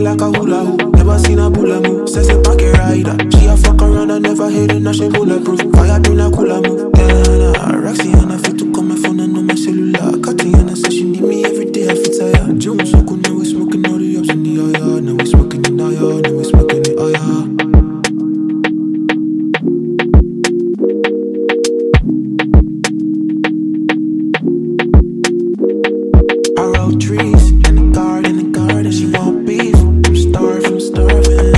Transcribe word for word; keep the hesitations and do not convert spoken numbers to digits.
like a hula hoop. Never seen a bullet move. Says a pocket rider. She a fuck around, I never hit it, now she bulletproof. Fire pin a cooler move. Yeah, nah, Roxy and I fit to call my phone and on my cellular. Cutting and I say she need me every day, I fit tired. Jones so cool, now we smoking all the ups in the eye. Now we smoking in the eye, now we smoking in the eye. Trees in the garden, in the garden. She want beef. I'm starving, I'm starving.